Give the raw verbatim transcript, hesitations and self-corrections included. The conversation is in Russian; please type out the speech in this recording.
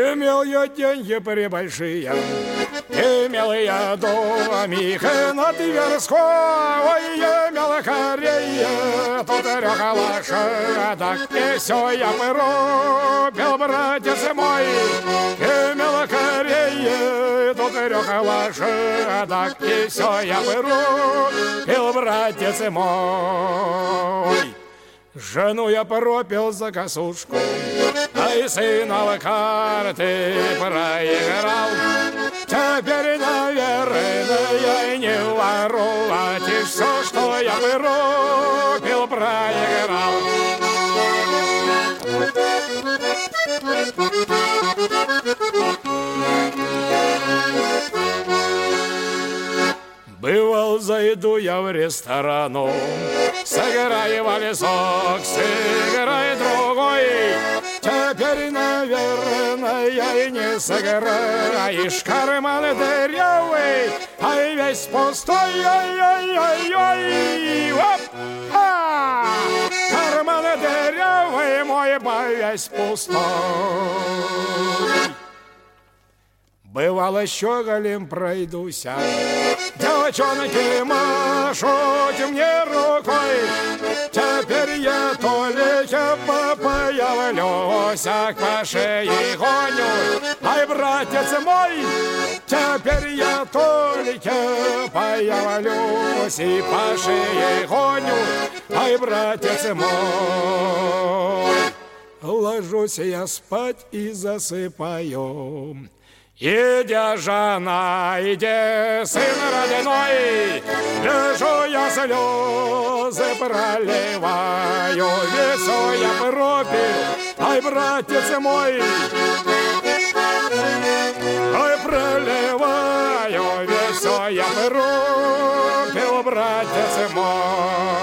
Имел я деньги прибольшие, имел я домик на Тверской, имел корей, тут трех лошадок, и все я вырубил, братец мой. Имел корей, тут трех лошадок, и все я вырубил, братец мой. Жену я пропил за косушку, а и сына в карты проиграл. Теперь, наверное, я не воровать, и все, что я вырубил, проиграл. Бывал, зайду я в ресторану, сыграй вальсок, сыграй другой. Теперь, наверное, и не сыграешь, карман дырявый, ай весь пустой, ой-ой-ой-ой. Оп-а! Карман дырявый мой, весь пустой. Бывало, щеголем пройдуся, девчонки машут мне рукой. Теперь я только появлюсь, по шее гоню. Ай, братец мой, теперь я только появлюсь и по шее гоню. Ай, братец мой, ложусь я спать и засыпаю. Иди, жена, иди, сын родной, лежу я слезы проливаю, весу я пропил, ай, братец мой, ай, проливаю, весу я пропил, братец мой.